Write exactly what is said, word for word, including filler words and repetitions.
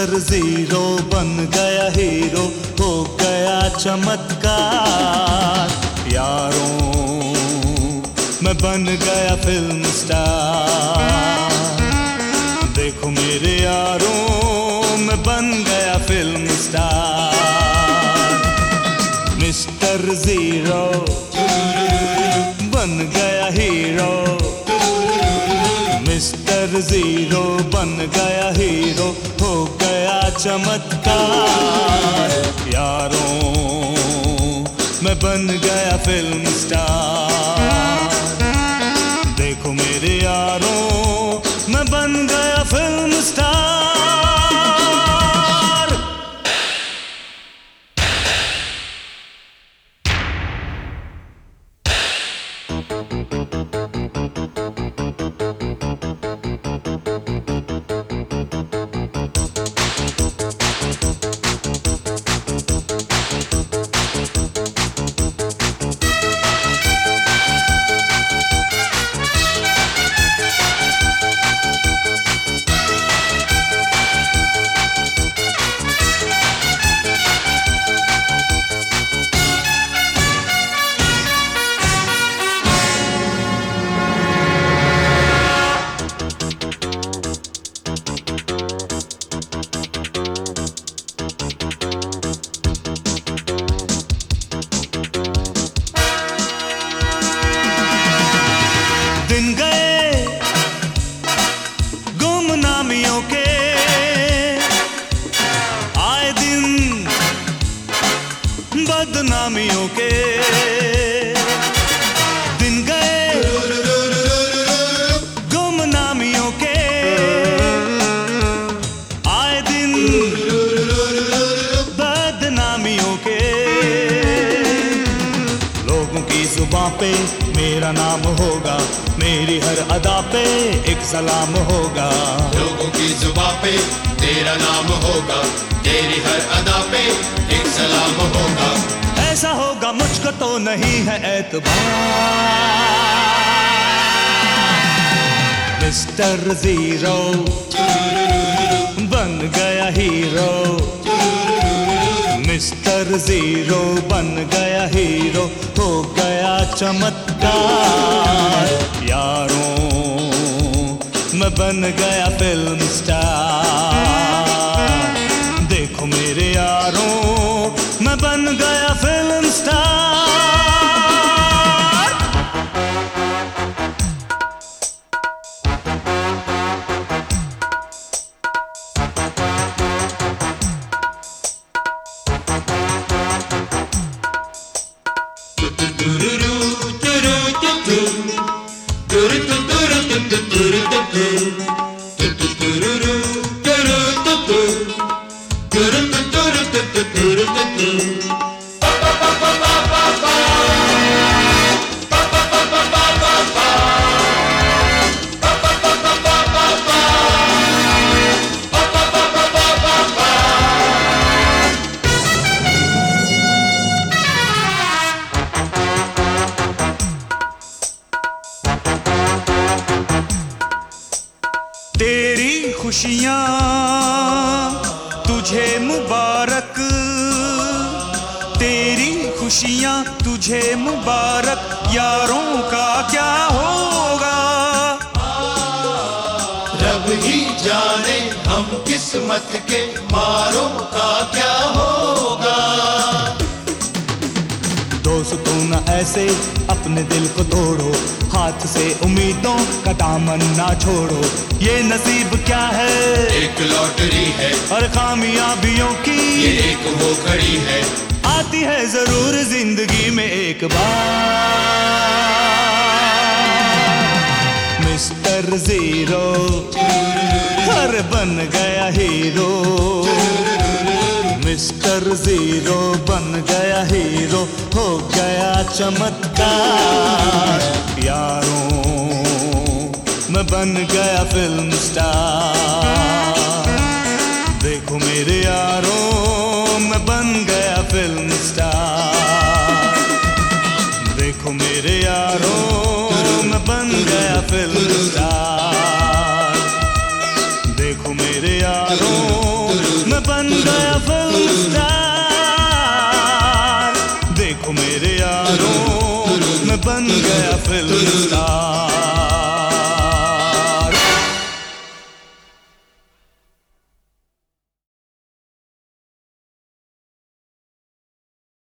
Mister zero बन गया hero, हो गया चमत्कार। यारों मैं बन गया फिल्म स्टार। देखो मेरे यारों मैं बन गया फिल्म स्टार। मिस्टर जीरो बन गया हीरो, मिस्टर जीरो बन गया हीरो, हो गया चमत्कार। यारों मैं बन गया फिल्म स्टार। देखो मेरे यारों मैं बन गया फिल्म स्टार। दिन गए गुमनामियों के, आए दिन बदनामियों के। दिन गए गुमनामियों के, आए दिन बदनामियों के। लोगों की जुबां पे मेरा नाम होगा, मेरी हर अदा पे एक सलाम होगा। लोगों की जुबां पे तेरा नाम होगा, तेरी हर अदा पे एक सलाम होगा। ऐसा होगा मुझको तो नहीं है एतबार। मिस्टर जीरो बन गया हीरो, मिस्टर जीरो बन गया हीरो, हो गया चमत्कार। यारों मैं बन गया फिल्म स्टार। देखो मेरे यारों मैं बन गया फिल्म स्टार। तेरी खुशियाँ तुझे मुबारक, तेरी खुशियाँ तुझे मुबारक। यारों का क्या होगा रब ही जाने, हम किस्मत के मारों का क्या होगा। दोस्तों न ऐसे अपने दिल को तोड़ो, हाथ से उम्मीदों का दामन ना छोड़ो। ये नसीब क्या है, एक लॉटरी है, और कामयाबियों की ये एक वो घड़ी है। आती है जरूर जिंदगी में एक बार। मिस्टर जीरो हर बन गया हीरो, मिस्टर जीरो बन गया हीरो, हो गया चमत्कार। यारों मैं बन गया फिल्म स्टार। देखो मेरे यारों मैं बन गया फिल्म स्टार। देखो मेरे यारों मैं बन गया फिल्म स्टार। देखो मेरे यारों फिल्म स्टार।